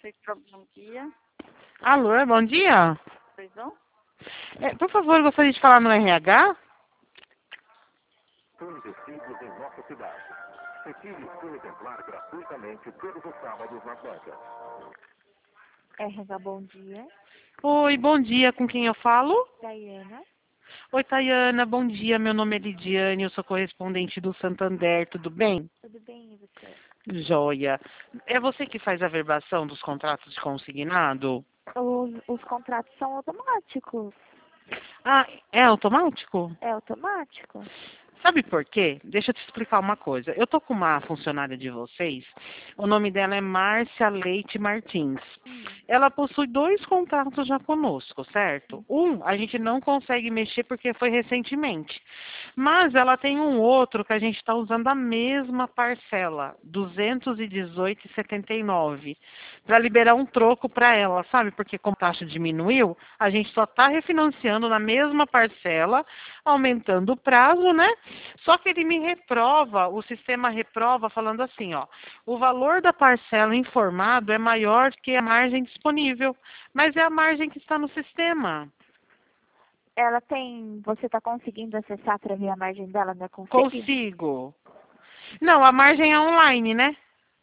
Bom dia. Alô, bom dia. Pois não? Por favor, eu gostaria de falar no RH. São investidos em nossa cidade. Retire seu exemplar gratuitamente todos os sábados nas bancas. RH, bom dia. Oi, bom dia. Com quem eu falo? Diana. Oi, Tayana. Bom dia. Meu nome é Lidiane. Eu sou correspondente do Santander. Tudo bem? Tudo bem, e você? Joia. É você que faz a verbação dos contratos de consignado? Os contratos são automáticos. Ah, é automático? É automático? Sabe por quê? Deixa eu te explicar uma coisa. Eu tô com uma funcionária de vocês, o nome dela é Márcia Leite Martins. Ela possui 2 contratos já conosco, certo? Um, a gente não consegue mexer porque foi recentemente. Mas ela tem um outro que a gente está usando a mesma parcela, 218,79, para liberar um troco para ela, sabe? Porque como a taxa diminuiu, a gente só está refinanciando na mesma parcela, aumentando o prazo, né? Só que ele me reprova, o sistema reprova falando assim, ó, o valor da parcela informado é maior que a margem disponível, mas é a margem que está no sistema. Ela tem... Você está conseguindo acessar para ver a margem dela, não é consegue? Consigo. Não, a margem é online, né?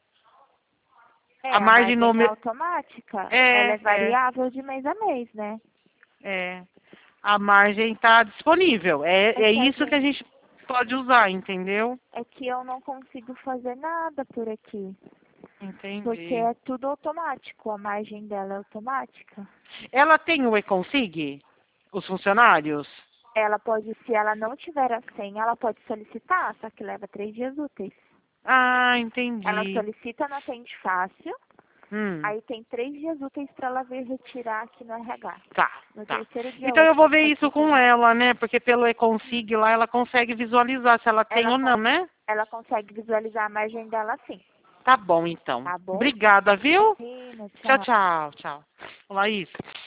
É, a margem é automática. Ela é é variável de mês a mês, né? é a margem está disponível. É que isso que a gente pode usar, entendeu? É que eu não consigo fazer nada por aqui. Entendi. Porque é tudo automático. A margem dela é automática. Ela tem o e-consig? Os funcionários? Ela pode, se ela não tiver a senha, ela pode solicitar, só que leva 3 dias úteis. Ah, entendi. Ela solicita no Atende Fácil, Hum. aí tem 3 dias úteis para ela vir retirar aqui no RH. Tá. No terceiro dia Então eu útil, vou ver pode isso com retirar. ela, né? Porque pelo e-consig lá ela consegue visualizar se ela tem ou não, né? Ela consegue visualizar a margem dela sim. Tá bom, então. Tá bom? Obrigada, viu? Imagina, Tchau, tchau, tchau. Laís.